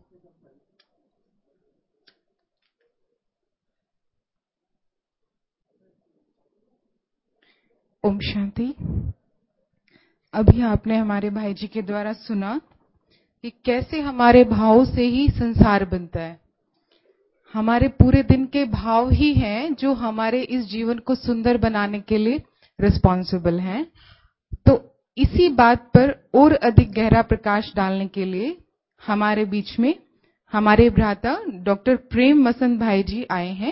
ओम शांति। अभी आपने हमारे भाई जी के द्वारा सुना कि कैसे हमारे भावों से ही संसार बनता है। हमारे पूरे दिन के भाव ही हैं जो हमारे इस जीवन को सुंदर बनाने के लिए रिस्पॉन्सिबल हैं। तो इसी बात पर और अधिक गहरा प्रकाश डालने के लिए हमारे बीच में हमारे भ्राता डॉक्टर प्रेम मसंद भाई जी आए हैं।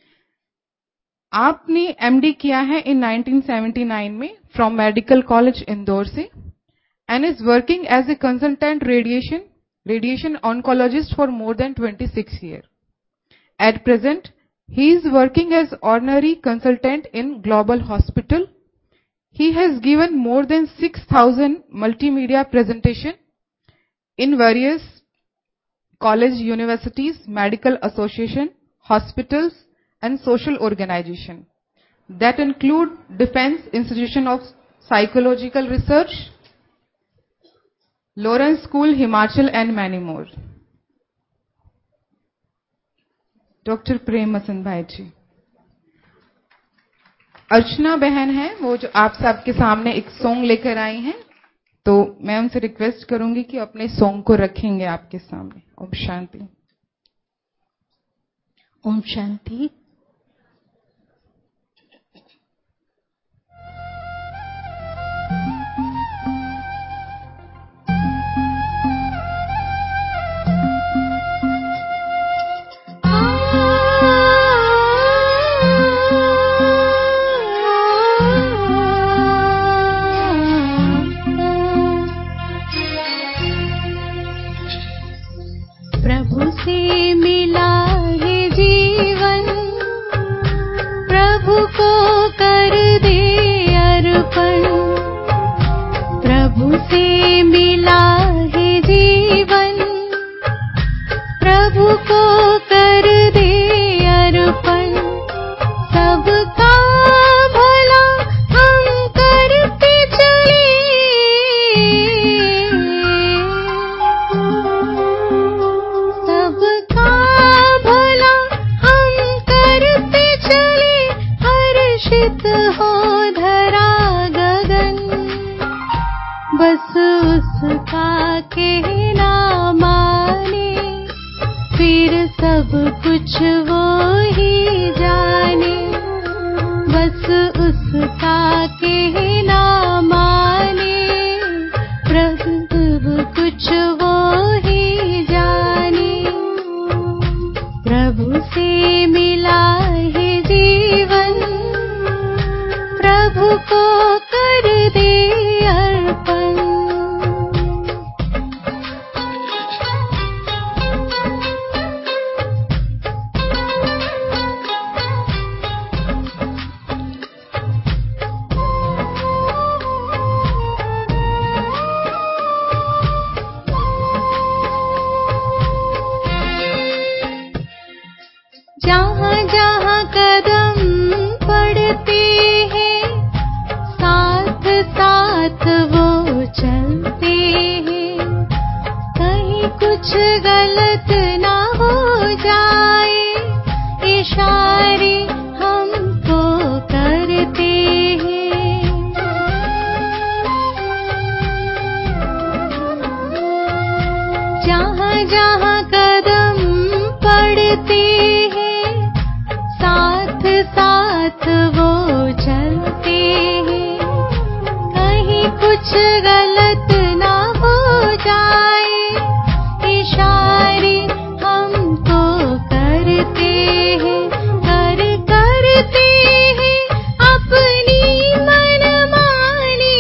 आपने एमडी किया है इन 1979 में फ्रॉम मेडिकल कॉलेज इंदौर से and is working as a consultant radiation oncologist for more than 26 year. At present he is working as ordinary consultant in global hospital. He has given more than 6,000 multimedia presentation in various college, universities, medical association, hospitals, and social organization that include Defense Institution of Psychological Research, Lawrence School, Himachal, and many more. Dr. Prem Masand Bhai ji. Archana बहन है वो जो आप सबके सामने एक song लेकर आई हैं, तो मैं उनसे रिक्वेस्ट करूंगी कि अपने सॉन्ग को रखेंगे आपके सामने। ओम शांति। ओम शांति। प्रभु से मिला है जीवन, प्रभु को कर दे अर्पण। प्रभु से मिला है जीवन, प्रभु को कर दे अर्पण। सबका भला हम करते चले, सबका भला हम करते चले। हर्षित हो धरा गगन, बस उसका कहना माने, फिर सब कुछ वो ही जाने। बस उसका कहना माने, प्रभु कुछ वो ही जाने। प्रभु से मिला है जीवन, प्रभु को कर दे अर्पण। जहाँ जहाँ कदम पड़ते हैं, साथ साथ वो चलते हैं। कहीं कुछ गलत ना हो जाए, इशारे हमको करते हैं। जहाँ जहाँ कदम पड़ते हैं, साथ साथ वो चलते हैं। कहीं कुछ गलत ना हो जाए, इशारे हमको करते हैं। करते हैं अपनी मनमानी,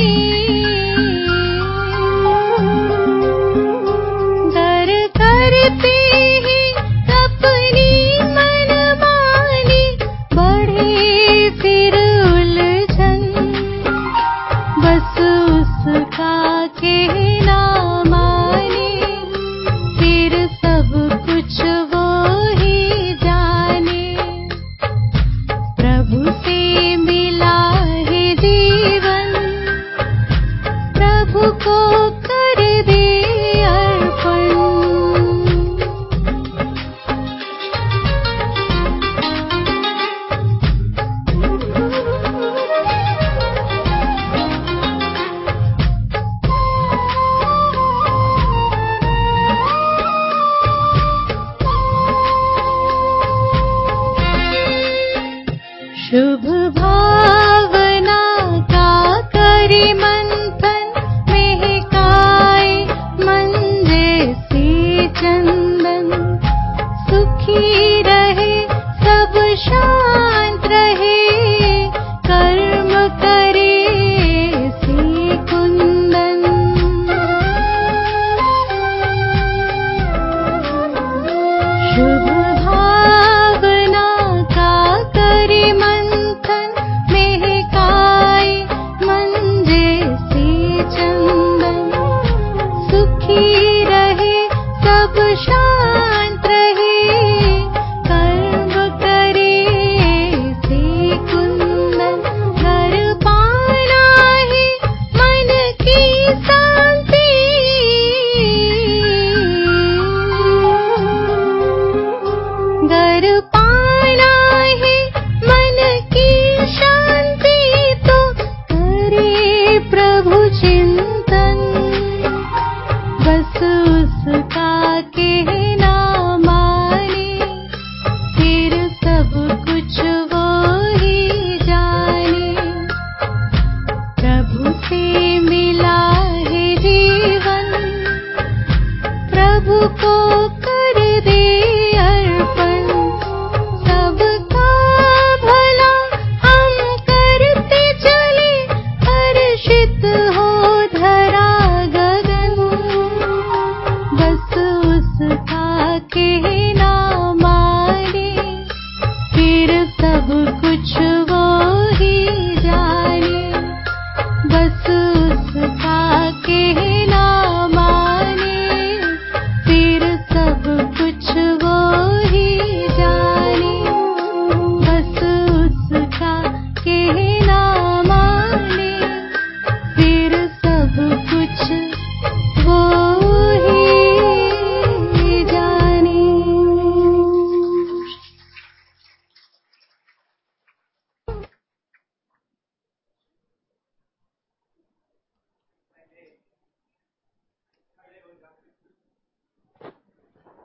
करते हैं अपनी मनमानी। बढ़े फिर उलझन, बस उसका कहना माने, फिर सब कुछ वो ही जाने। प्रभु से मिला है जीवन, प्रभु को कर दे अर्पण।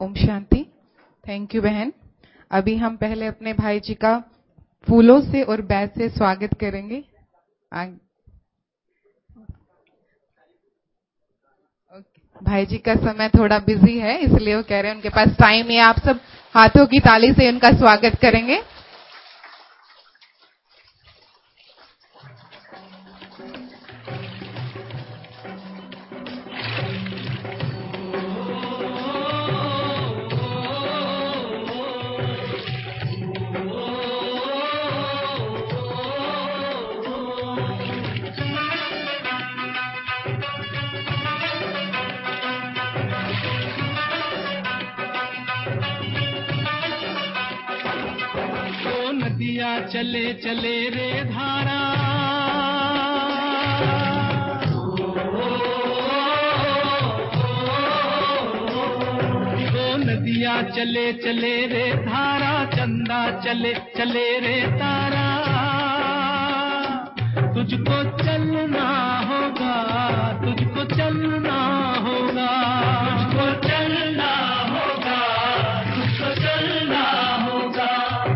ओम शांति। थैंक यू बहन। अभी हम पहले अपने भाई जी का फूलों से और बैज से स्वागत करेंगे। भाई जी का समय थोड़ा बिजी है, इसलिए वो कह रहे हैं उनके पास टाइम है। आप सब हाथों की ताली से उनका स्वागत करेंगे। नदिया चले चले रे धारा, ओ नदिया चले चले रे धारा, चंदा चले चले रे तारा। तुझको चलना होगा, तुझको चलना होगा, तुझको चलना होगा, तुझको चलना होगा।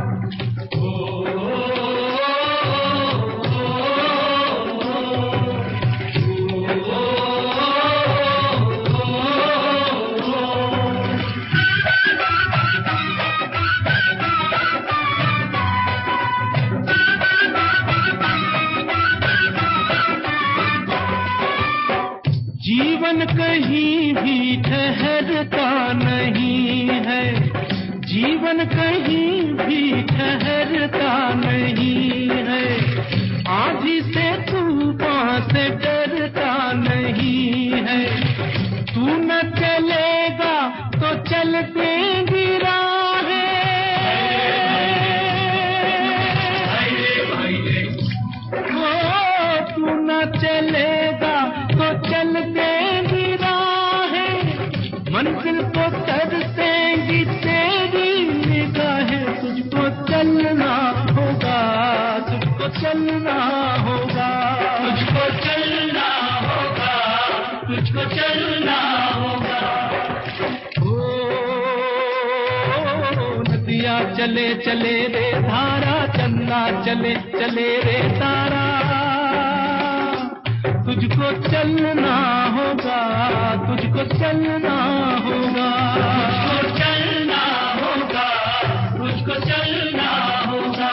जीवन कहीं भी ठहरता नहीं है, जीवन कहीं भी ठहरता नहीं है। आंधी से तूफान से डरता नहीं है। तू न चलेगा तो चल देंगी राहें, तू न चलेगा तो चल देंगी राहें। मंजिल को तरसेंगी तेरी निगाहें। तुझको चलना होगा, तुझको चलना होगा, तुझको चलना होगा, तुझको चलना होगा। नदिया चले चले रे धारा, चंदा चले चले रे तारा। तुझको चलना होगा, तुझको चलना होगा, तुझको चलना होगा, तुझको चलना होगा।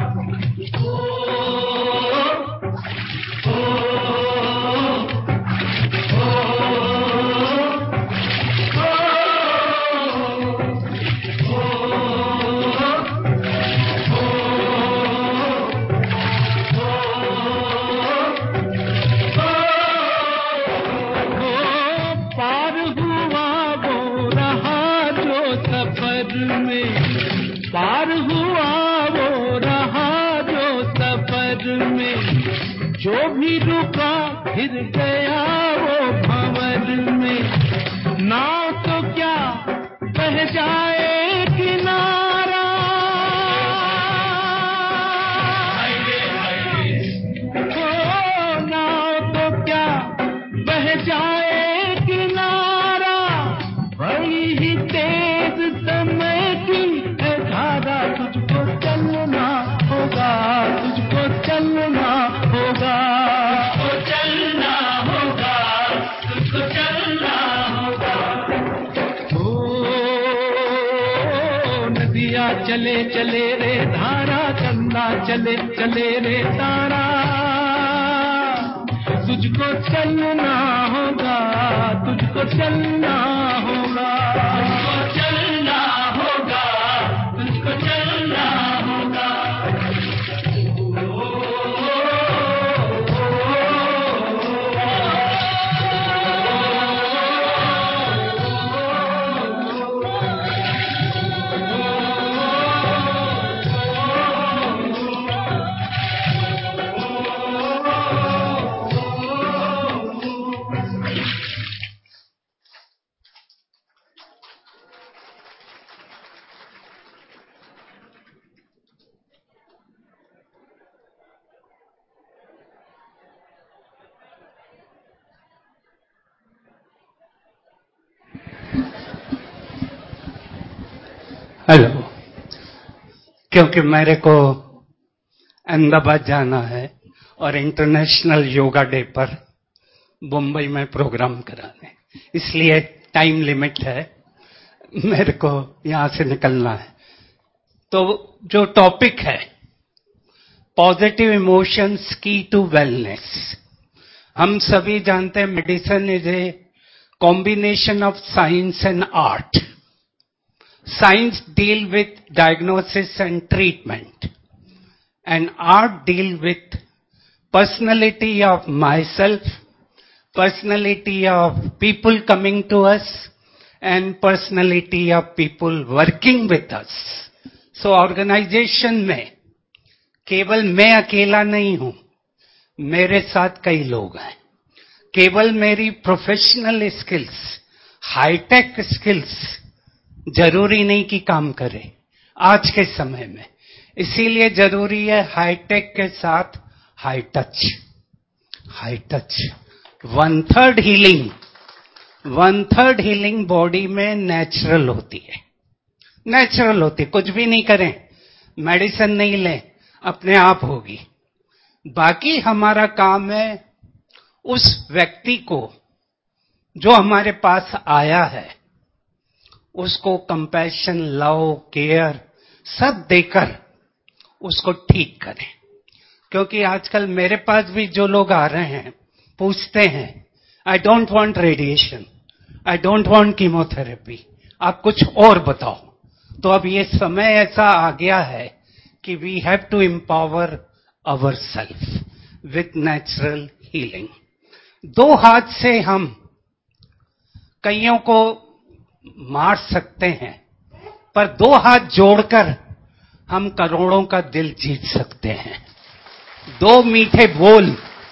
पार हुआ वो रहा जो सफर में, जो भी रुका फिर गया वो भंवर में। नाव तो क्या बह जाए किनारा, नाव तो क्या बह जाए किनारा। बड़ी ही तेज समय की है धारा। तुझको चलना होगा, तुझको चलना होगा, तुझको चलना होगा, तुझको चलना होगा। नदिया चले चले रे धारा, चंदा चले चले रे तारा। तुझको चलना होगा, तुझको चलना होगा, तुझको चलना होगा, तुझको चलना होगा। हेलो, क्योंकि मेरे को अहमदाबाद जाना है और इंटरनेशनल योगा डे पर मुंबई में प्रोग्राम कराने, इसलिए टाइम लिमिट है, मेरे को यहां से निकलना है। तो जो टॉपिक है पॉजिटिव इमोशंस की टू वेलनेस, हम सभी जानते हैं medicine is a combination of science and art. Science deal with diagnosis and treatment, and art deal with personality of myself, personality of people coming to us, and personality of people working with us. So organization में केवल मैं अकेला नहीं हूं, मेरे साथ कई लोग हैं। केवल मेरी प्रोफेशनल स्किल्स, हाईटेक स्किल्स जरूरी नहीं कि काम करे आज के समय में, इसीलिए जरूरी है हाईटेक के साथ high touch. High touch 1/3 healing, 1/3 healing body में नेचुरल होती है, नेचुरल होती है। कुछ भी नहीं करें, मेडिसिन नहीं लें, अपने आप होगी। बाकी हमारा काम है उस व्यक्ति को जो हमारे पास आया है उसको कंपैशन, लव, केयर सब देकर उसको ठीक करें। क्योंकि आजकल मेरे पास भी जो लोग आ रहे हैं पूछते हैं, I don't want radiation, I don't want chemotherapy, आप कुछ और बताओ। तो अब ये समय ऐसा आ गया है कि we have to empower our self with natural healing. 2 हाथ से हम कईयों को मार सकते हैं, पर 2 हाथ जोड़कर हम करोड़ों का दिल जीत सकते हैं। 2 मीठे बोल,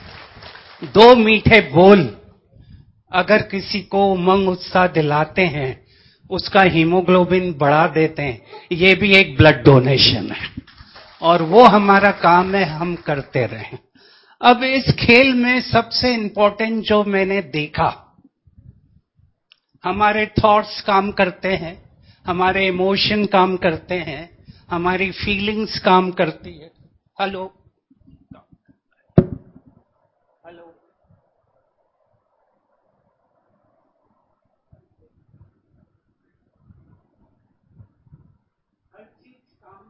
2 मीठे बोल अगर किसी को उमंग उत्साह दिलाते हैं, उसका हीमोग्लोबिन बढ़ा देते हैं, ये भी एक ब्लड डोनेशन है और वो हमारा काम है, हम करते रहें। अब इस खेल में सबसे इंपॉर्टेंट जो मैंने देखा, हमारे थॉट्स काम करते हैं, हमारे इमोशन काम करते हैं, हमारी फीलिंग्स काम करती है। हेलो हेलो, हर चीज काम।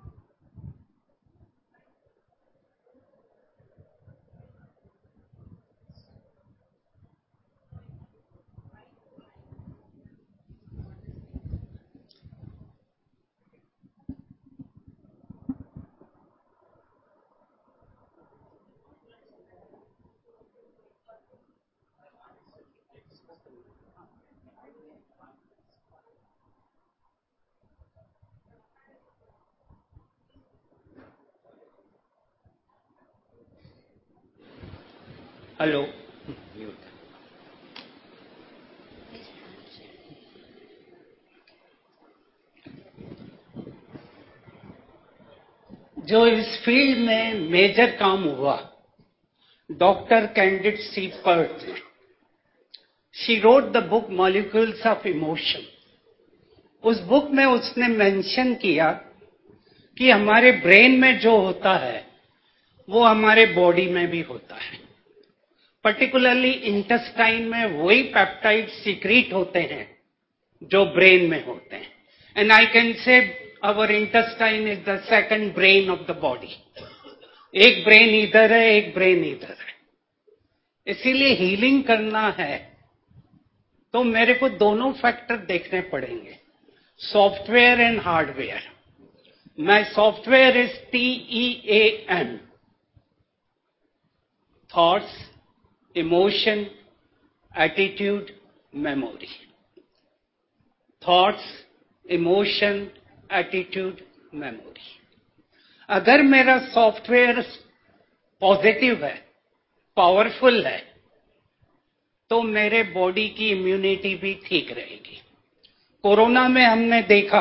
हेलो, जो इस फील्ड में मेजर काम हुआ, डॉक्टर कैंडिड सी पर्ट ने, she wrote the book molecules of emotion. उस बुक में उसने मेंशन किया कि हमारे ब्रेन में जो होता है वो हमारे बॉडी में भी होता है। पर्टिकुलरली इंटेस्टाइन में वही पेप्टाइड सीक्रेट होते हैं जो ब्रेन में होते हैं। And I can say our intestine is the second brain of the body. एक ब्रेन इधर है, एक ब्रेन इधर है। इसीलिए हीलिंग करना है तो मेरे को दोनों फैक्टर देखने पड़ेंगे, सॉफ्टवेयर एंड हार्डवेयर। मैं software is TEAM, thoughts, emotion, attitude, memory. Thoughts, emotion, attitude, memory. अगर मेरा सॉफ्टवेयर पॉजिटिव है, पावरफुल है, तो मेरे बॉडी की इम्यूनिटी भी ठीक रहेगी। कोरोना में हमने देखा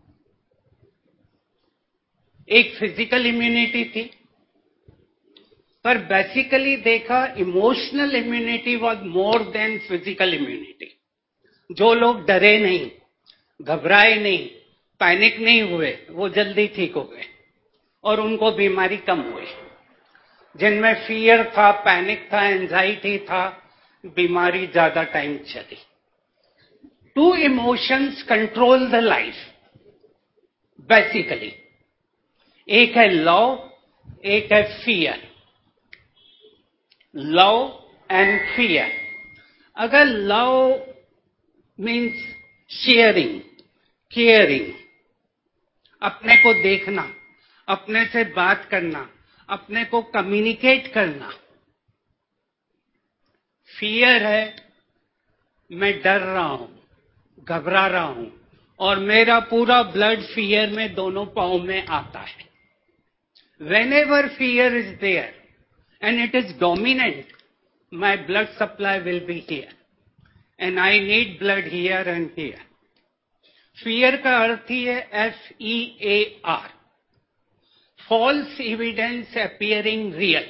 एक फिजिकल इम्यूनिटी थी, पर बेसिकली देखा emotional immunity was more than physical immunity. जो लोग डरे नहीं, घबराए नहीं, पैनिक नहीं हुए, वो जल्दी ठीक हो गए और उनको बीमारी कम हुई। जिनमें फियर था, पैनिक था, एंजाइटी था, बीमारी ज्यादा टाइम चली। Two emotions control the life basically, एक है लव, एक है फियर। Love and fear. अगर लव मीन्स शेयरिंग, केयरिंग, अपने को देखना, अपने से बात करना, अपने को कम्युनिकेट करना। फियर है मैं डर रहा हूं, घबरा रहा हूं और मेरा पूरा ब्लड फियर में दोनों पांव में आता है। Whenever fear is there and it is dominant, my blood supply will be here and I need blood here and here. Fear का अर्थ ही है FEAR, false evidence appearing real.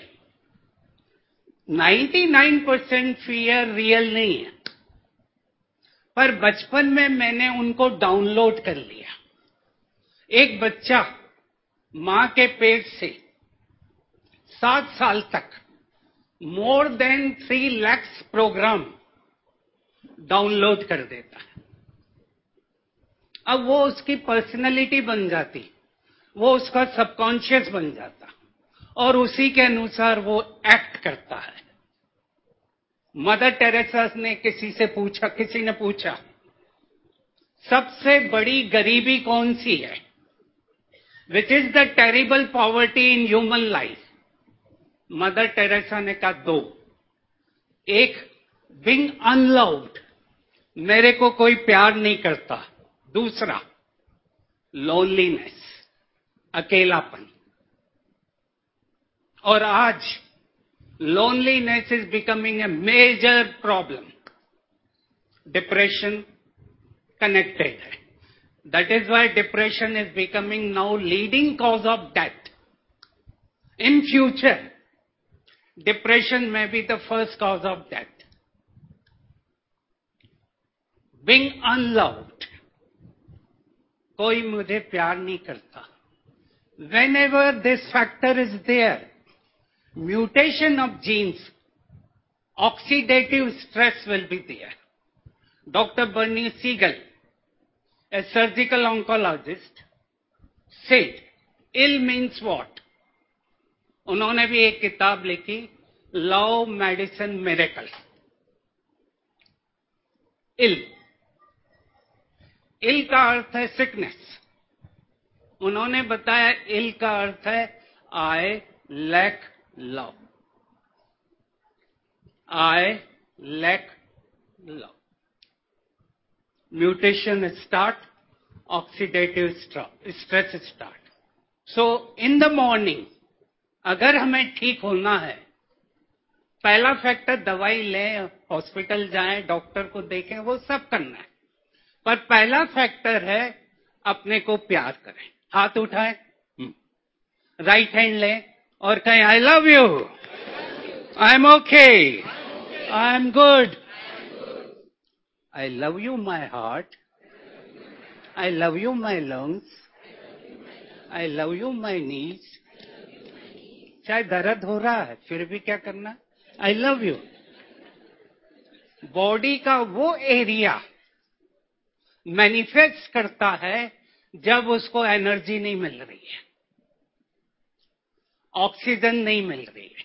99% fear real नहीं है, पर बचपन में मैंने उनको डाउनलोड कर लिया। एक बच्चा मां के पेट से 7 साल तक more than 3 lakh program download कर देता है। अब वो उसकी पर्सनैलिटी बन जाती, वो उसका सबकॉन्शियस बन जाता और उसी के अनुसार वो एक्ट करता है। मदर टेरेसा ने किसी ने पूछा सबसे बड़ी गरीबी कौन सी है? Which is the terrible poverty in human life? Mother Teresa ने कहा 2। एक, बीइंग अनलव्ड, मेरे को कोई प्यार नहीं करता। दूसरा, लोनलीनेस, अकेलापन। और आज loneliness is becoming a major problem. Depression connected है. That is why depression is becoming now leading cause of death. In future, depression may be the first cause of death. Being unloved, कोई मुझे प्यार नहीं करता. Whenever this factor is there, mutation of genes, oxidative stress will be there. Dr. Bernie Siegel, a surgical oncologist, said, ill means what? उन्होंने भी एक किताब लिखी, Love Medicine Miracle. Ill. Ill का अर्थ है sickness. उन्होंने बताया ill का अर्थ है I lack love. I lack love. Mutation start, oxidative stress start. So in the morning, अगर हमें ठीक होना है, पहला फैक्टर दवाई लें, हॉस्पिटल जाएं, डॉक्टर को देखें, वो सब करना है। पर पहला फैक्टर है अपने को प्यार करें। हाथ उठाएं, राइट हैंड लें और कहें I love you, I am okay, I am good, I love you my heart, I love you my lungs, I love you my knees. चाहे दर्द हो रहा है फिर भी क्या करना, आई लव यू। बॉडी का वो एरिया मैनिफेस्ट करता है जब उसको एनर्जी नहीं मिल रही है, ऑक्सीजन नहीं मिल रही है,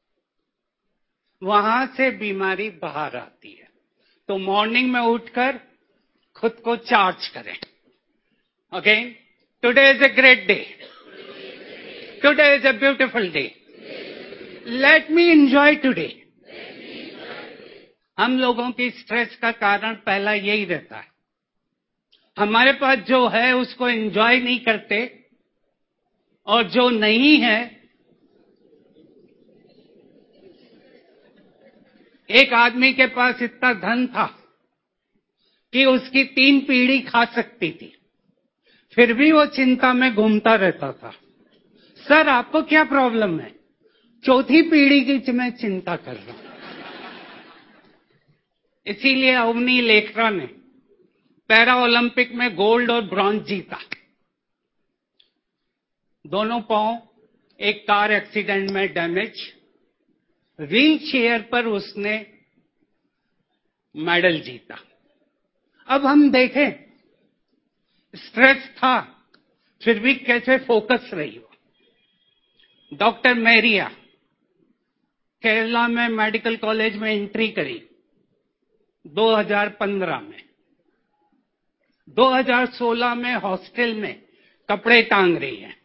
वहां से बीमारी बाहर आती है। तो मॉर्निंग में उठकर खुद को चार्ज करें। Again, today is a great day, today is a beautiful day, let me enjoy today. हम लोगों की स्ट्रेस का कारण पहला यही रहता है, हमारे पास जो है उसको एंजॉय नहीं करते और जो नहीं है, एक आदमी के पास इतना धन था कि उसकी 3 पीढ़ी खा सकती थी, फिर भी वो चिंता में घूमता रहता था। सर आपको क्या प्रॉब्लम है? 4थी पीढ़ी की मैं चिंता कर रहा हूं। इसीलिए अवनी लेखरा ने पैरा ओलंपिक में गोल्ड और ब्रॉन्ज जीता। दोनों पांव एक कार एक्सीडेंट में डैमेज, व्हील चेयर पर उसने मेडल जीता। अब हम देखें, स्ट्रेस था फिर भी कैसे फोकस रही हो। डॉक्टर मैरिया केरला में मेडिकल कॉलेज में एंट्री करी 2015 में। 2016 में हॉस्टल में कपड़े टांग रही है,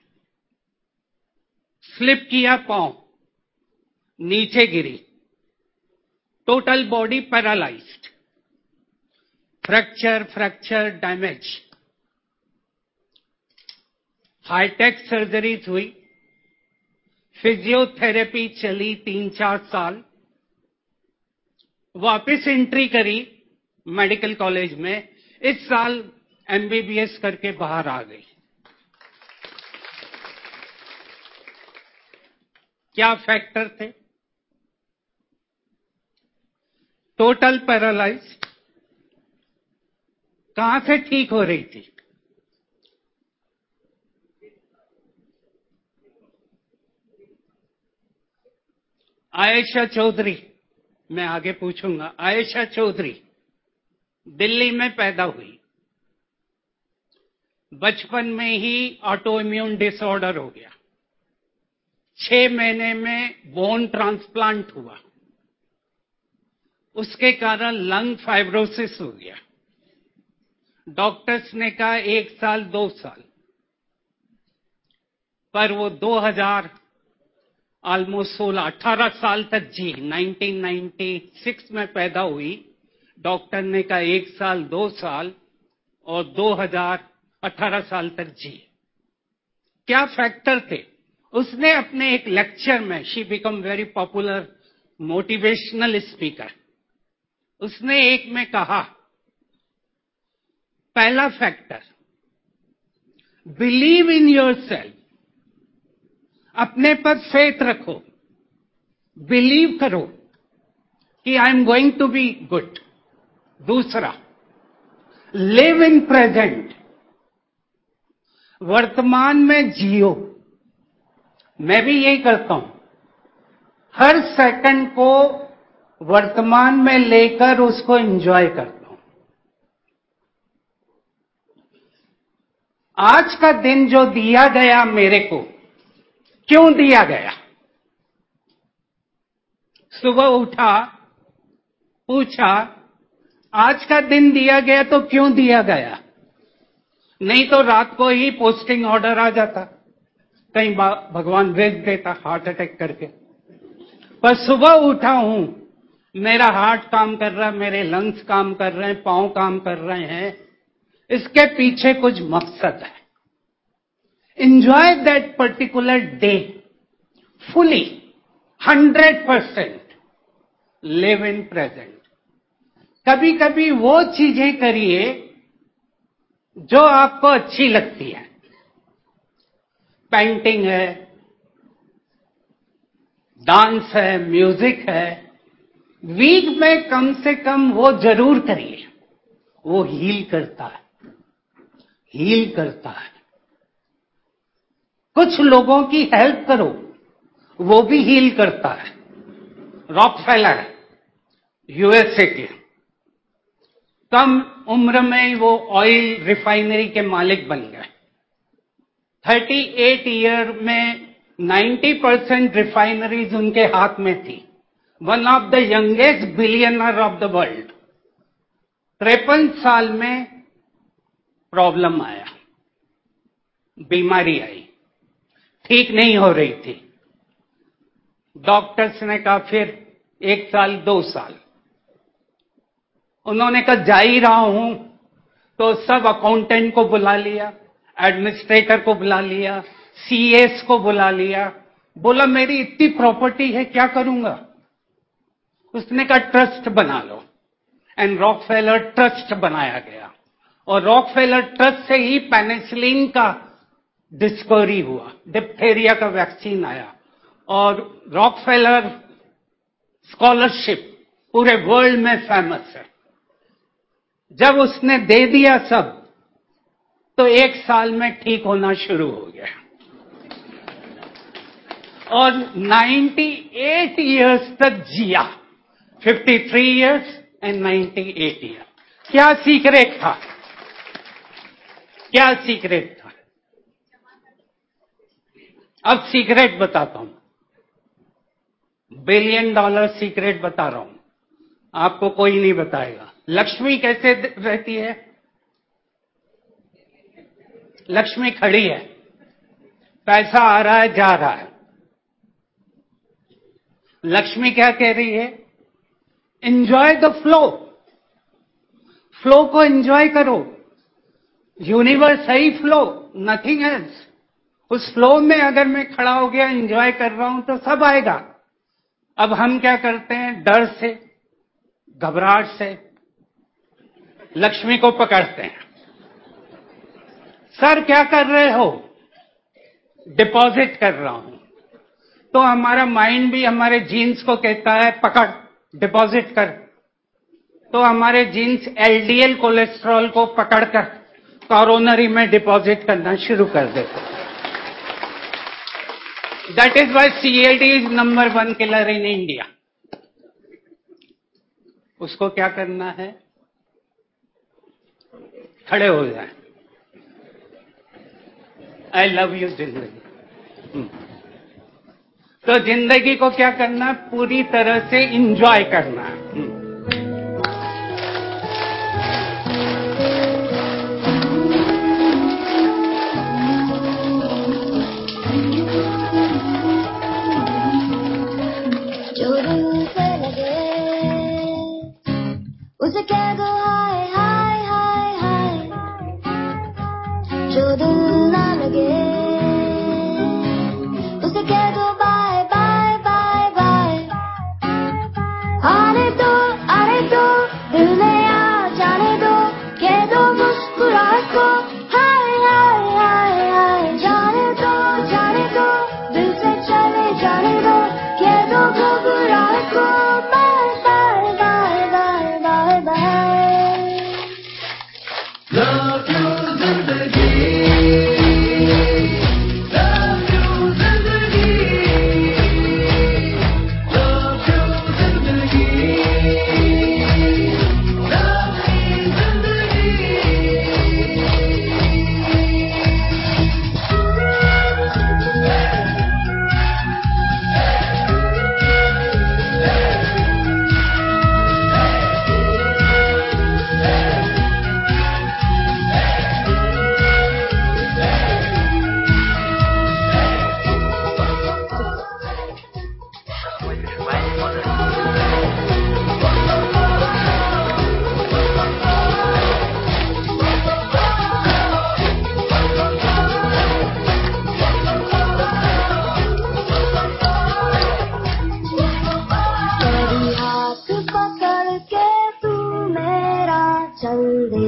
स्लिप किया, पांव नीचे गिरी, total body paralysed, fracture damage. High tech surgery हुई, फिजियोथेरेपी चली 3-4 साल, वापस एंट्री करी मेडिकल कॉलेज में। इस साल एमबीबीएस करके बाहर आ गई। क्या फैक्टर थे? टोटल पैरालाइज्ड, कहां से ठीक हो रही थी? आयशा चौधरी, मैं आगे पूछूंगा। आयशा चौधरी दिल्ली में पैदा हुई, बचपन में ही ऑटो इम्यून डिसऑर्डर हो गया, 6 महीने में बोन ट्रांसप्लांट हुआ, उसके कारण लंग फाइब्रोसिस हो गया। डॉक्टर्स ने कहा 1 साल 2 साल, पर वो 2000 ऑलमोस्ट 18 साल तक जी। 1996 में पैदा हुई, डॉक्टर ने कहा 1 साल 2 साल, और 2018 साल तक जी। क्या फैक्टर थे? उसने अपने एक लेक्चर में, she become very popular motivational speaker, उसने एक में कहा, पहला फैक्टर, बिलीव इन योरसेल्फ, अपने पर फेथ रखो, बिलीव करो कि I am going to be good. दूसरा, लिव इन प्रेजेंट, वर्तमान में जियो। मैं भी यही करता हूं, हर सेकंड को वर्तमान में लेकर उसको एंजॉय करता हूं। आज का दिन जो दिया गया मेरे को, क्यों दिया गया? सुबह उठा, पूछा, आज का दिन दिया गया तो क्यों दिया गया? नहीं तो रात को ही पोस्टिंग ऑर्डर आ जाता, कहीं भगवान भेज देता हार्ट अटैक करके। पर सुबह उठा हूं, मेरा हार्ट काम कर रहा है, मेरे लंग्स काम कर रहे हैं, पांव काम कर रहे हैं, इसके पीछे कुछ मकसद है। Enjoy that particular day fully, 100%, live in present. कभी कभी वो चीजें करिए जो आपको अच्छी लगती है। पेंटिंग है, डांस है, म्यूजिक है, वीक में कम से कम वो जरूर करिए। वो हील करता है, हील करता है। कुछ लोगों की हेल्प करो, वो भी हील करता है। रॉकफेलर, यूएसए के, कम उम्र में ही वो ऑयल रिफाइनरी के मालिक बन गए। 38 ईयर में 90% रिफाइनरीज उनके हाथ में थी। One of the youngest billionaire of the world. 53 साल में प्रॉब्लम आया, बीमारी आई, ठीक नहीं हो रही थी। डॉक्टर्स ने कहा फिर 1 साल 2 साल। उन्होंने कहा जा ही रहा हूं, तो सब अकाउंटेंट को बुला लिया, एडमिनिस्ट्रेटर को बुला लिया, सीएस को बुला लिया। बोला मेरी इतनी प्रॉपर्टी है, क्या करूंगा? उसने कहा ट्रस्ट बना लो, एंड रॉकफेलर ट्रस्ट बनाया गया। और रॉकफेलर ट्रस्ट से ही पेनिसिलिन का डिस्कवरी हुआ, डिप्थेरिया का वैक्सीन आया। और रॉकफेलर स्कॉलरशिप पूरे वर्ल्ड में फेमस है। जब उसने दे दिया सब, तो 1 साल में ठीक होना शुरू हो गया। और 98 इयर्स तक जिया। 53 इयर्स एंड 98 ईयर। क्या सीक्रेट था? क्या सीक्रेट था? अब सीक्रेट बताता हूं। $1 बिलियन सीक्रेट बता रहा हूं, आपको कोई नहीं बताएगा। लक्ष्मी कैसे रहती है? लक्ष्मी खड़ी है, पैसा आ रहा है, जा रहा है। लक्ष्मी क्या कह रही है? Enjoy the flow. फ्लो को एंजॉय करो। यूनिवर्स है ही फ्लो, नथिंग एल्स। उस फ्लो में अगर मैं खड़ा हो गया, एंजॉय कर रहा हूं, तो सब आएगा। अब हम क्या करते हैं? डर से, घबराहट से लक्ष्मी को पकड़ते हैं। सर क्या कर रहे हो? डिपॉजिट कर रहा हूं। तो हमारा माइंड भी हमारे जीन्स को कहता है पकड़, डिपॉजिट कर। तो हमारे जीन्स एलडीएल कोलेस्ट्रॉल को पकड़कर कॉरोनरी में डिपॉजिट करना शुरू कर देते हैं। That is why CAD is number 1 killer in India. उसको क्या करना है? खड़े हो जाए। आई लव यू जिंदगी। तो जिंदगी को क्या करना है? पूरी तरह से इंजॉय करना है। जो दिल से लगे उसे कह दो हाय हाय हाय हाय, जो दिल ना लगे उसे कह दो बाय बाय बाय बाय। आने दो दिल में आ जाने दो, कह दो मुस्कुराहट को हाय हाय हाय हाय। जाने दो दिल से चले जाने दो, कह दो घबराहट को bye bye bye bye bye bye. Love you जिंदगी, love you जिंदगी, love you जिंदगी, love me जिंदगी। तेरी हाथ पकड़ के तू मेरा चल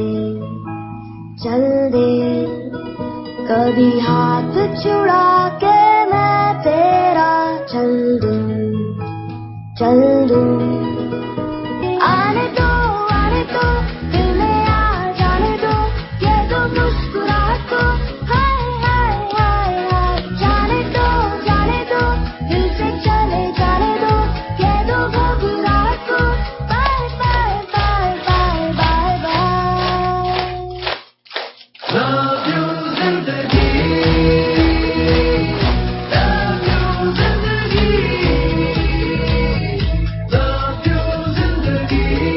दे, कभी हाथ छुड़ा के मैं तेरा चल दूं। आने दो दिल में आ जाने दो, कह दो मुस्कुराहट को हाय हाय हाय हाय। जाने दो दिल से चले जाने दो, कह दो घबराहट को bye bye bye bye bye bye. Love you जिंदगी, love you जिंदगी, love you जिंदगी,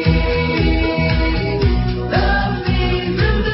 love me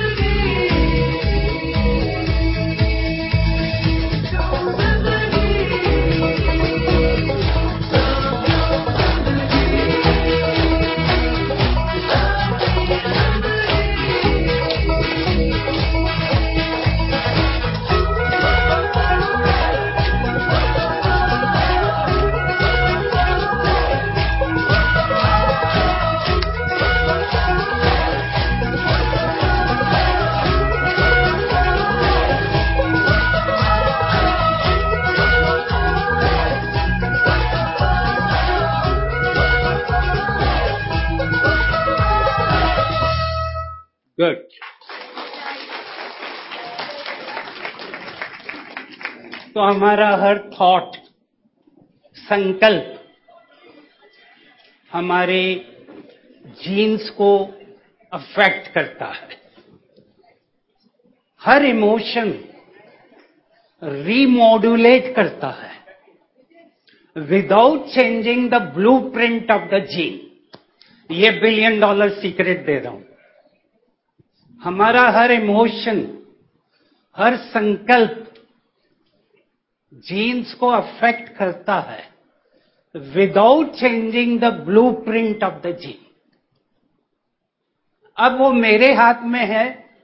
गुड। तो हमारा हर थॉट संकल्प हमारे जीन्स को अफेक्ट करता है। हर इमोशन रीमॉड्यूलेट करता है without changing the blueprint of the gene. ये $1 बिलियन सीक्रेट दे रहा हूं। हमारा हर इमोशन, हर संकल्प जीन्स को अफेक्ट करता है without changing the blueprint of the gene. अब वो मेरे हाथ में है,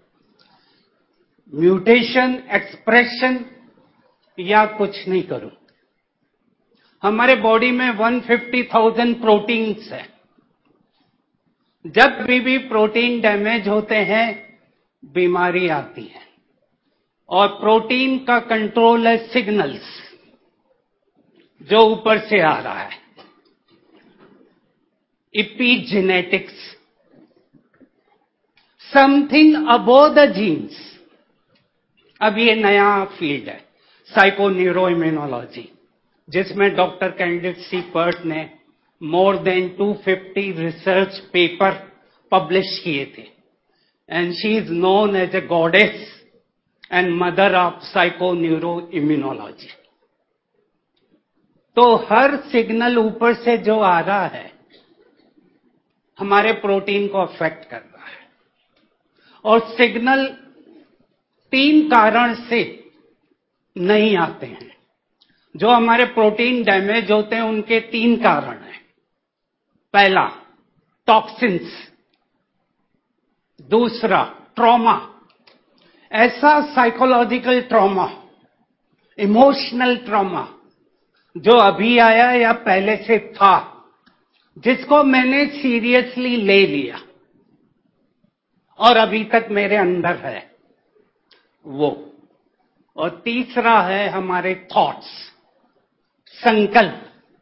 म्यूटेशन, एक्सप्रेशन या कुछ नहीं करूं। हमारे बॉडी में 150,000 प्रोटीन्स है। जब भी प्रोटीन डैमेज होते हैं बीमारी आती है, और प्रोटीन का कंट्रोल है सिग्नल्स जो ऊपर से आ रहा है, epigenetics, something above the genes. अब ये नया फील्ड है साइको न्यूरो इम्यूनोलॉजी, जिसमें डॉक्टर कैंडिड सी पर्ट ने more than 250 research paper publish किए थे, and she is known as a goddess and mother of psycho neuro immunology. तो हर सिग्नल ऊपर से जो आ रहा है हमारे प्रोटीन को अफेक्ट कर रहा है, और सिग्नल 3 कारण से नहीं आते हैं। जो हमारे प्रोटीन डैमेज होते हैं उनके 3 कारण हैं। पहला, टॉक्सिन्स। दूसरा, ट्रॉमा, ऐसा साइकोलॉजिकल ट्रॉमा, इमोशनल ट्रॉमा जो अभी आया या पहले से था, जिसको मैंने सीरियसली ले लिया और अभी तक मेरे अंदर है वो। और तीसरा है हमारे थॉट्स, संकल्प।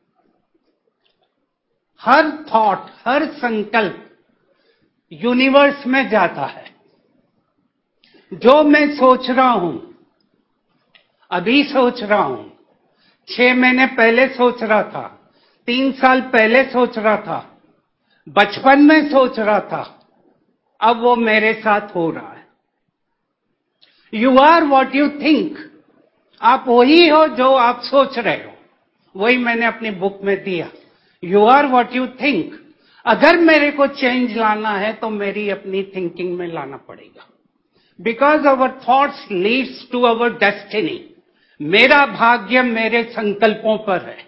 हर थॉट, हर संकल्प यूनिवर्स में जाता है। जो मैं सोच रहा हूं, अभी सोच रहा हूं, 6 महीने पहले सोच रहा था, 3 साल पहले सोच रहा था, बचपन में सोच रहा था, अब वो मेरे साथ हो रहा है। You are what you think. आप वही हो जो आप सोच रहे हो। वही मैंने अपनी बुक में दिया, you are what you think. अगर मेरे को चेंज लाना है तो मेरी अपनी थिंकिंग में लाना पड़ेगा, because our thoughts leads to our destiny. मेरा भाग्य मेरे संकल्पों पर है।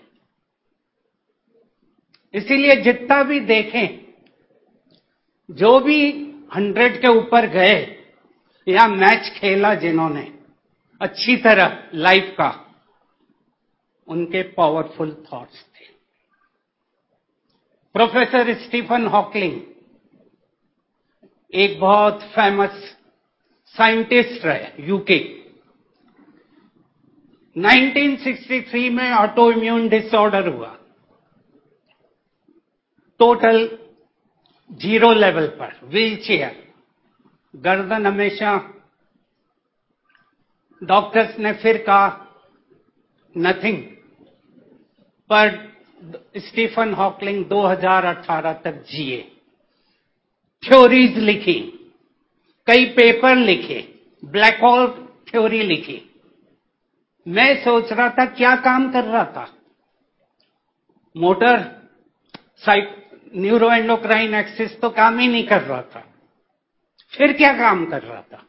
इसीलिए जितना भी देखें, जो भी 100 के ऊपर गए या मैच खेला जिन्होंने अच्छी तरह लाइफ का, उनके पावरफुल थॉट्स थे। प्रोफेसर स्टीफन हॉकिंग एक बहुत फेमस साइंटिस्ट रहे, यूके। 1963 में ऑटो इम्यून डिसऑर्डर हुआ, टोटल 0 लेवल पर, व्हील चेयर, गर्दन हमेशा। डॉक्टर्स ने फिर कहा नथिंग, पर स्टीफन हॉकिंग 2018 तक जिए, थ्योरीज लिखी, कई पेपर लिखे, ब्लैक होल थ्योरी लिखी। मैं सोच रहा था क्या काम कर रहा था, मोटर न्यूरो एंडोक्राइन एक्सिस तो काम ही नहीं कर रहा था, फिर क्या काम कर रहा था।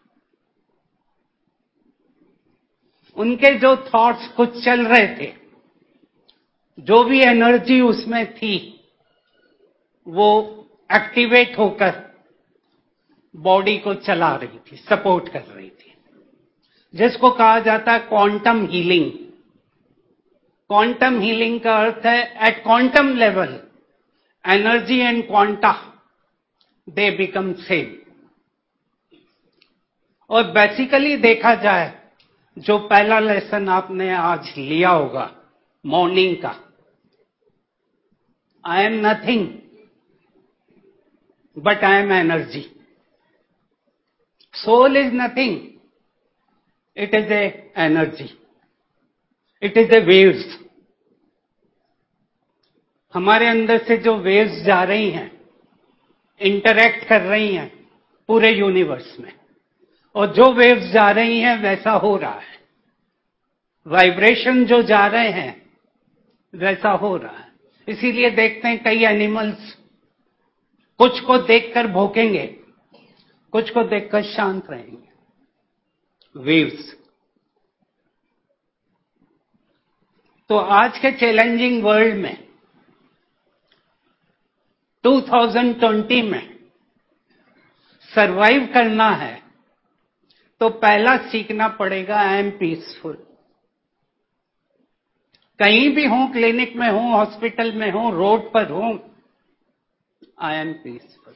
उनके जो थॉट्स कुछ चल रहे थे, जो भी एनर्जी उसमें थी, वो एक्टिवेट होकर बॉडी को चला रही थी, सपोर्ट कर रही थी, जिसको कहा जाता है क्वांटम हीलिंग। क्वांटम हीलिंग का अर्थ है at quantum level energy and quanta they become same. और बेसिकली देखा जाए, जो पहला लेसन आपने आज लिया होगा मॉर्निंग का, I am nothing but I am energy. Soul is nothing, it is a energy, it is a waves, हमारे अंदर से जो वेव्स जा रही हैं, इंटरैक्ट कर रही हैं पूरे यूनिवर्स में, और जो वेव्स जा रही हैं वैसा हो रहा है। वाइब्रेशन जो जा रहे हैं वैसा हो रहा है। इसीलिए देखते हैं कई एनिमल्स कुछ को देखकर भौंकेंगे, कुछ को देखकर शांत रहेंगे। वेव्स। तो आज के चैलेंजिंग वर्ल्ड में 2020 में सरवाइव करना है तो पहला सीखना पड़ेगा आई एम पीसफुल। कहीं भी हूं, क्लिनिक में हूं, हॉस्पिटल में हूं, रोड पर हूं, आई एम पीसफुल।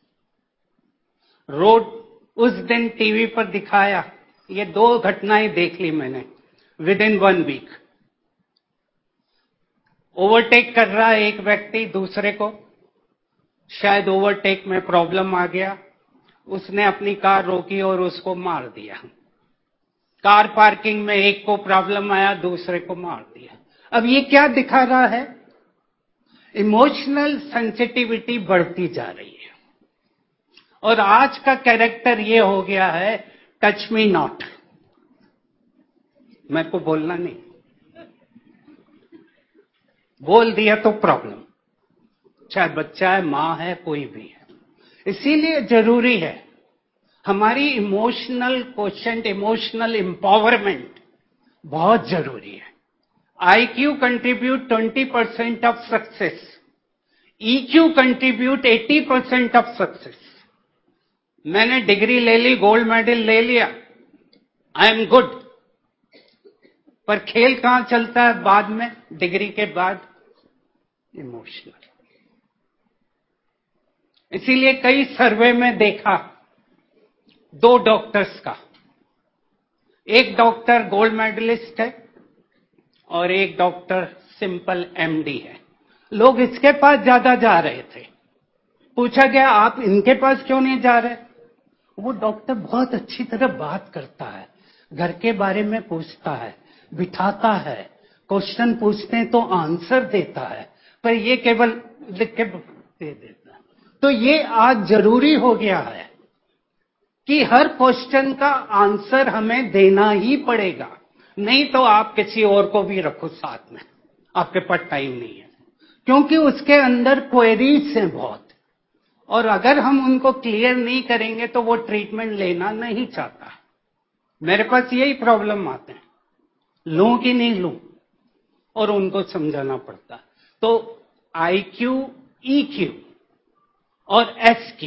रोड उस दिन टीवी पर दिखाया, ये 2 घटनाएं देख ली मैंने विद इन 1 वीक। ओवरटेक कर रहा है एक व्यक्ति दूसरे को, शायद ओवरटेक में प्रॉब्लम आ गया, उसने अपनी कार रोकी और उसको मार दिया। कार पार्किंग में एक को प्रॉब्लम आया, दूसरे को मार दिया। अब ये क्या दिखा रहा है? इमोशनल सेंसिटिविटी बढ़ती जा रही है। और आज का कैरेक्टर ये हो गया है, टच मी नॉट। मेरे को बोलना नहीं, बोल दिया तो प्रॉब्लम, चाहे बच्चा है, मां है, कोई भी है। इसीलिए जरूरी है हमारी इमोशनल क्वोशेंट, इमोशनल एम्पावरमेंट बहुत जरूरी है। IQ contribute 20% of success, EQ contribute 80% of success. मैंने डिग्री ले ली, गोल्ड मेडल ले लिया, आई एम गुड, पर खेल कहां चलता है बाद में, डिग्री के बाद? इमोशनल। इसीलिए कई सर्वे में देखा 2 डॉक्टर्स का, एक डॉक्टर गोल्ड मेडलिस्ट है और एक डॉक्टर सिंपल MD है। लोग इसके पास ज्यादा जा रहे थे। पूछा गया आप इनके पास क्यों नहीं जा रहे? वो डॉक्टर बहुत अच्छी तरह बात करता है, घर के बारे में पूछता है, बिठाता है, क्वेश्चन पूछते हैं तो आंसर देता है, पर ये केवल लिख के दे देता है। तो ये आज जरूरी हो गया है कि हर क्वेश्चन का आंसर हमें देना ही पड़ेगा, नहीं तो आप किसी और को भी रखो साथ में, आपके पास टाइम नहीं है, क्योंकि उसके अंदर क्वेरीज हैं बहुत, और अगर हम उनको क्लियर नहीं करेंगे तो वो ट्रीटमेंट लेना नहीं चाहता। मेरे पास यही प्रॉब्लम आते हैं, लूं कि नहीं लूं, और उनको समझाना पड़ता। तो IQ, EQ और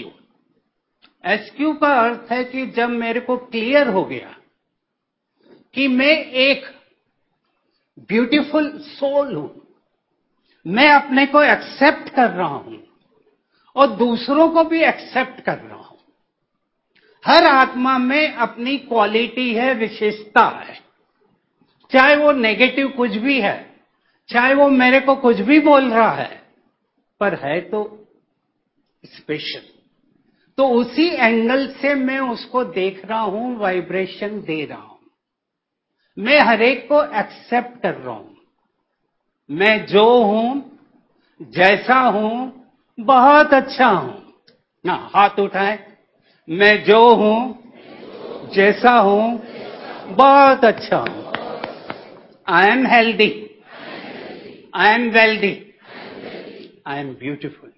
SQ का अर्थ है कि जब मेरे को क्लियर हो गया कि मैं एक ब्यूटीफुल सोल हूं, मैं अपने को एक्सेप्ट कर रहा हूं और दूसरों को भी एक्सेप्ट कर रहा हूं। हर आत्मा में अपनी क्वालिटी है, विशेषता है, चाहे वो नेगेटिव कुछ भी है, चाहे वो मेरे को कुछ भी बोल रहा है, पर है तो स्पेशल। तो उसी एंगल से मैं उसको देख रहा हूं, वाइब्रेशन दे रहा हूं, मैं हरेक को एक्सेप्ट कर रहा हूं। मैं जो हूं, जैसा हूं, बहुत अच्छा हूं। ना हाथ उठाएं। मैं जो हूं, जैसा हूं, बहुत अच्छा हूं। I am healthy, I am wealthy, I am beautiful.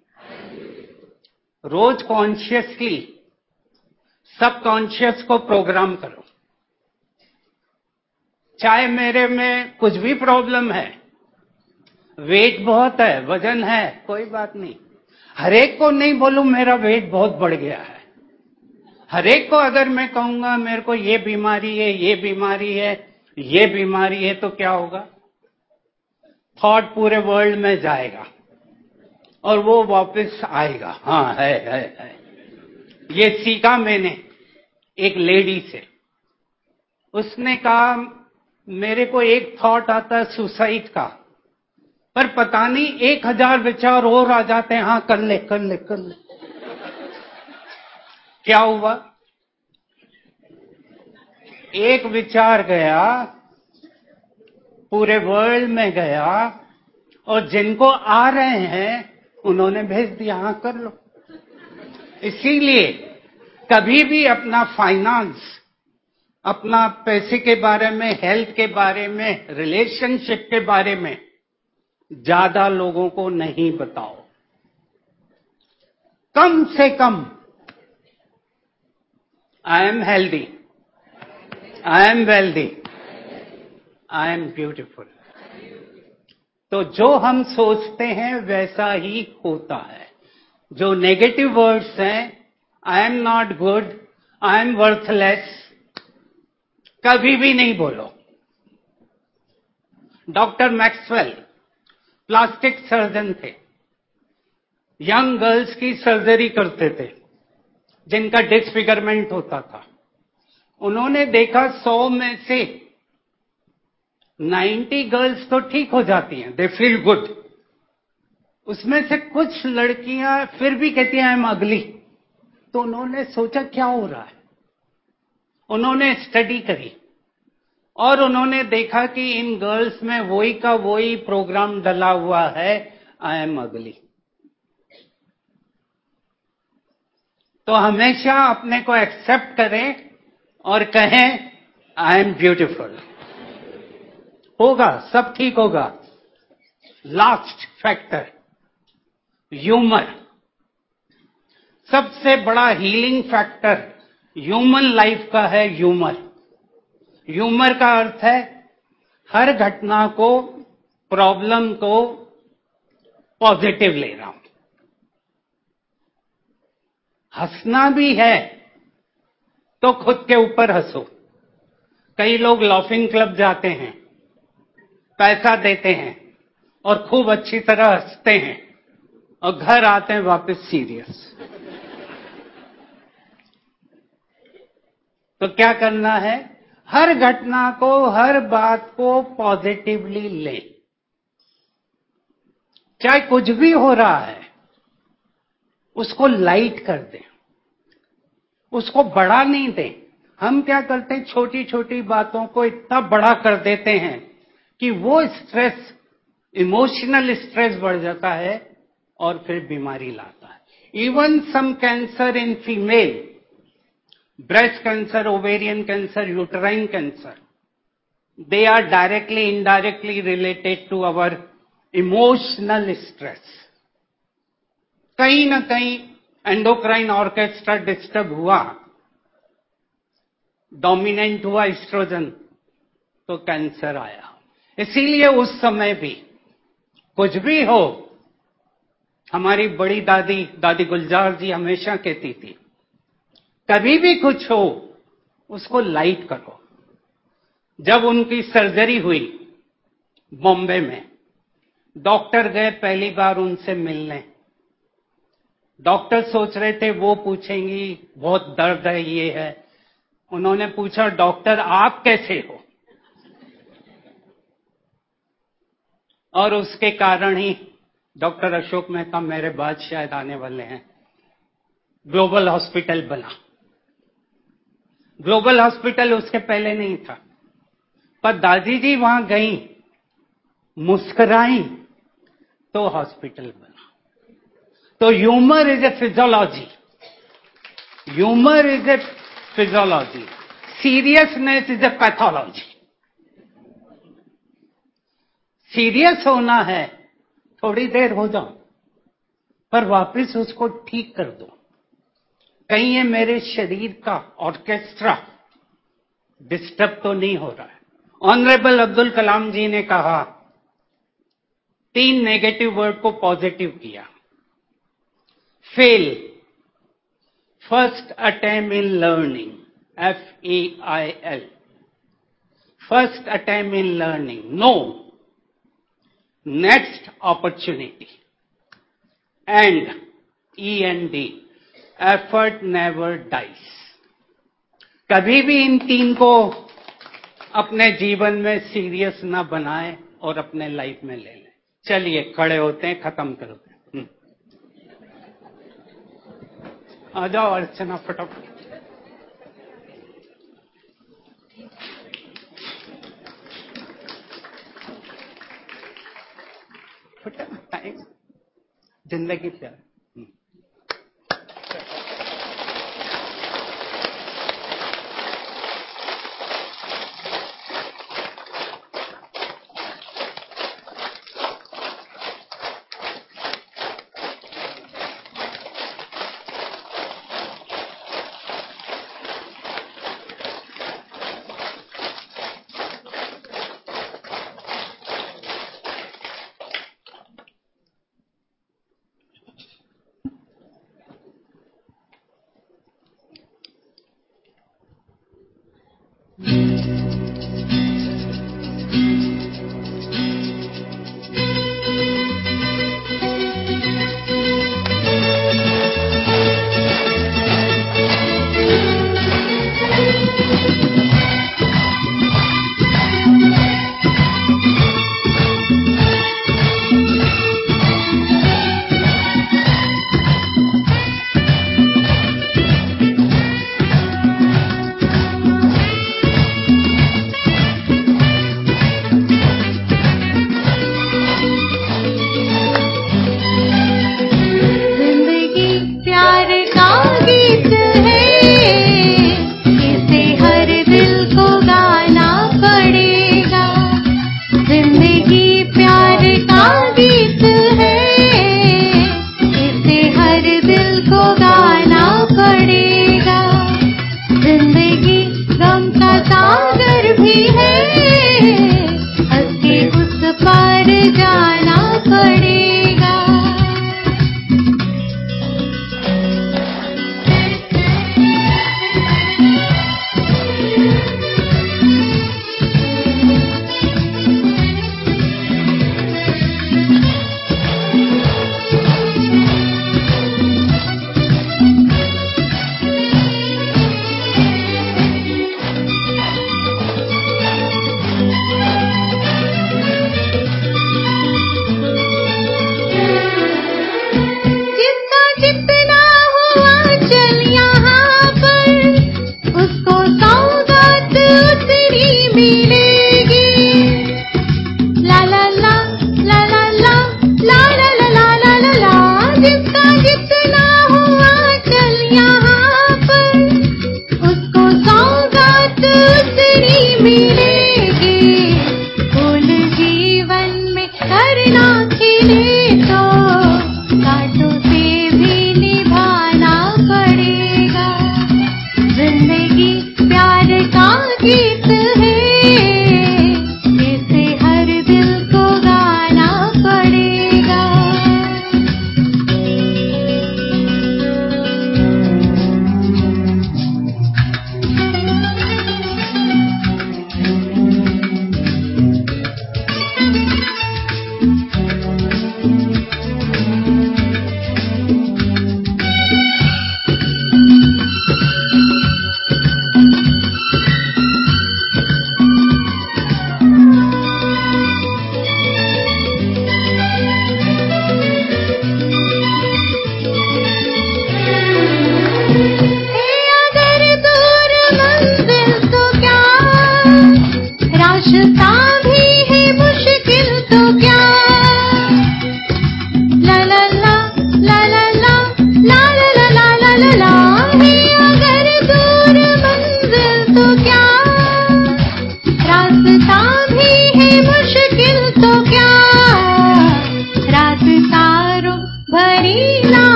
रोज कॉन्शियसली सबकॉन्शियस को प्रोग्राम करो। चाहे मेरे में कुछ भी प्रॉब्लम है, वेट बहुत है, वजन है, कोई बात नहीं, हरेक को नहीं बोलूं मेरा वेट बहुत बढ़ गया है। हरेक को अगर मैं कहूंगा मेरे को ये बीमारी है, ये बीमारी है, ये बीमारी है, तो क्या होगा? थॉट पूरे वर्ल्ड में जाएगा और वो वापस आएगा, हाँ है। ये सीखा मैंने एक लेडी से। उसने कहा मेरे को एक थॉट आता है सुसाइड का, पर पता नहीं 1000 विचार और आ जाते हैं, हाँ कर ले। क्या हुआ? एक विचार गया, पूरे वर्ल्ड में गया, और जिनको आ रहे हैं उन्होंने भेज दिया, हाँ कर लो। इसीलिए कभी भी अपना फाइनेंस, अपना पैसे के बारे में, हेल्थ के बारे में, रिलेशनशिप के बारे में ज्यादा लोगों को नहीं बताओ। कम से कम I am healthy, I am wealthy, I am beautiful. तो जो हम सोचते हैं वैसा ही होता है। जो नेगेटिव वर्ड्स हैं, I am not good, I am worthless, कभी भी नहीं बोलो। डॉक्टर मैक्सवेल प्लास्टिक सर्जन थे, यंग गर्ल्स की सर्जरी करते थे जिनका डिसफिगरमेंट होता था। उन्होंने देखा 100 में से 90 गर्ल्स तो ठीक हो जाती हैं, दे फील गुड। उसमें से कुछ लड़कियां फिर भी कहती हैं आई एम अगली। तो उन्होंने सोचा क्या हो रहा है। उन्होंने स्टडी करी और उन्होंने देखा कि इन गर्ल्स में वही का वही प्रोग्राम डला हुआ है, आई एम अगली। तो हमेशा अपने को एक्सेप्ट करें और कहें आई एम ब्यूटीफुल। होगा, सब ठीक होगा। Last factor, humour. सबसे बड़ा हीलिंग फैक्टर ह्यूमन लाइफ का है ह्यूमर। ह्यूमर का अर्थ है हर घटना को, प्रॉब्लम को पॉजिटिव ले रहा हूं। हंसना भी है तो खुद के ऊपर हंसो। कई लोग लाफिंग क्लब जाते हैं, पैसा देते हैं और खूब अच्छी तरह हंसते हैं और घर आते हैं वापस सीरियस। तो क्या करना है, हर घटना को, हर बात को पॉजिटिवली लें। चाहे कुछ भी हो रहा है उसको लाइट कर दें, उसको बड़ा नहीं दें। हम क्या करते हैं, छोटी छोटी बातों को इतना बड़ा कर देते हैं कि वो स्ट्रेस, इमोशनल स्ट्रेस बढ़ जाता है और फिर बीमारी लाता है। Even some cancer in female, breast cancer, ovarian cancer, uterine cancer, they are directly, indirectly related to our emotional stress. कहीं ना कहीं एंडोक्राइन ऑर्केस्ट्रा डिस्टर्ब हुआ, डोमिनेंट हुआ एस्ट्रोजन, तो कैंसर आया। इसीलिए उस समय भी कुछ भी हो, हमारी बड़ी दादी, दादी गुलजार जी हमेशा कहती थी, कभी भी कुछ हो उसको लाइट करो। जब उनकी सर्जरी हुई बॉम्बे में, डॉक्टर गए पहली बार उनसे मिलने। डॉक्टर सोच रहे थे वो पूछेंगी बहुत दर्द है, ये है। उन्होंने पूछा, डॉक्टर आप कैसे हो? और उसके कारण ही डॉक्टर अशोक मेहता मेरे बाद शायद आने वाले हैं, ग्लोबल हॉस्पिटल बना। ग्लोबल हॉस्पिटल उसके पहले नहीं था, पर दादी जी वहां गई, मुस्कुराई, तो हॉस्पिटल बना। तो humour is a physiology, humour is a physiology, seriousness is a pathology. Serious होना है, थोड़ी देर हो जाओ, पर वापस उसको ठीक कर दो। कहीं ये मेरे शरीर का ऑर्केस्ट्रा डिस्टर्ब तो नहीं हो रहा है। ऑनरेबल अब्दुल कलाम जी ने कहा, 3 नेगेटिव वर्ड को पॉजिटिव किया। Fail, first attempt in learning, FAIL, first attempt in learning. No, next opportunity, and END, effort never dies. कभी भी इन 3 को अपने जीवन में सीरियस ना बनाएं और अपने लाइफ में ले लें। चलिए खड़े होते हैं, खत्म करते हैं। आ जाओ अर्चना, फटाफट। जिंदगी प्यार।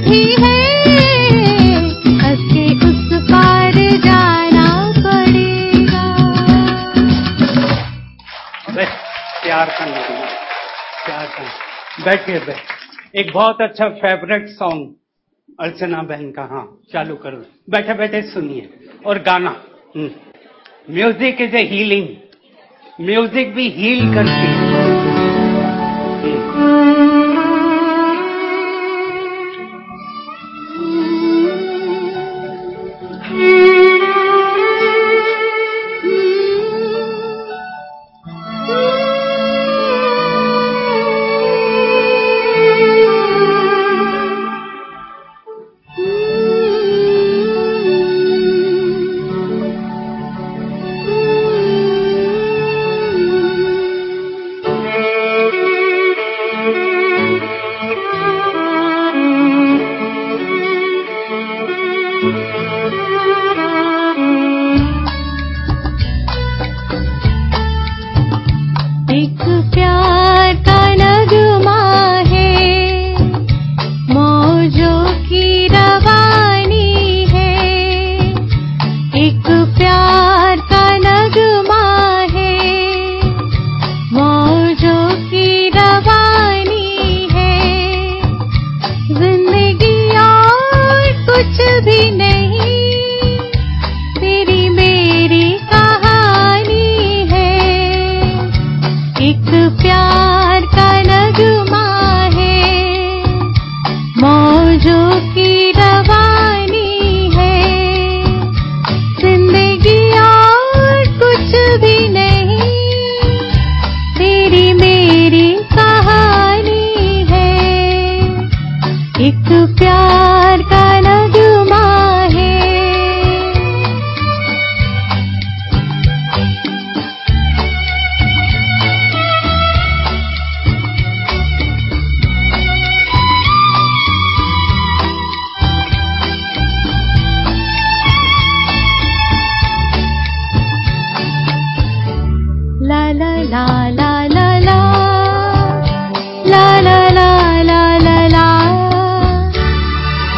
भी है, हंस के उस पार जाना पड़ेगा। बस प्यार करना, प्यार करना। बैठिए बैठ। एक बहुत अच्छा फेवरेट सॉन्ग अर्चना बहन का, हाँ चालू करो। बैठे बैठे सुनिए और गाना। Music is a healing, music भी हील करती है। एक प्यार का नगमा है, मौजों की रवानी है। एक प्यार का नगमा है, मौजों की रवानी है। जिंदगी और कुछ भी नहीं, तेरी मेरी कहानी है। एक प्यार का नगमा है, मौजों की रवानी है। जिंदगी और कुछ भी नहीं, तेरी मेरी कहानी है। एक प्यार का नगमा है। ला ला ला ला ला ला, ला ला ला ला ला ला,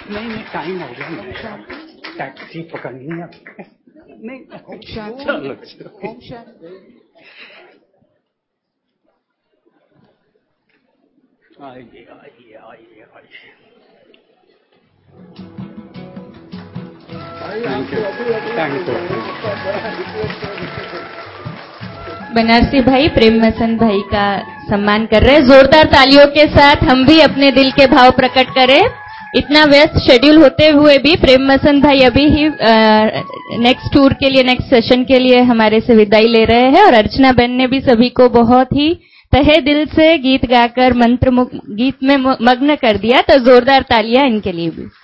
नहीं टाइम हो गया, नहीं टैक्सी पकड़नी है। नहीं ओम शांति। चलो ओम शांति। आइए आइए आइए आइए। Thank you. बनारसी भाई प्रेम मसन भाई का सम्मान कर रहे हैं। जोरदार तालियों के साथ हम भी अपने दिल के भाव प्रकट करें। इतना व्यस्त शेड्यूल होते हुए भी प्रेम मसन भाई अभी ही नेक्स्ट टूर के लिए, नेक्स्ट सेशन के लिए हमारे से विदाई ले रहे हैं। और अर्चना बहन ने भी सभी को बहुत ही तहे दिल से गीत गाकर गीत में मग्न कर दिया, तो जोरदार तालियां इनके लिए भी।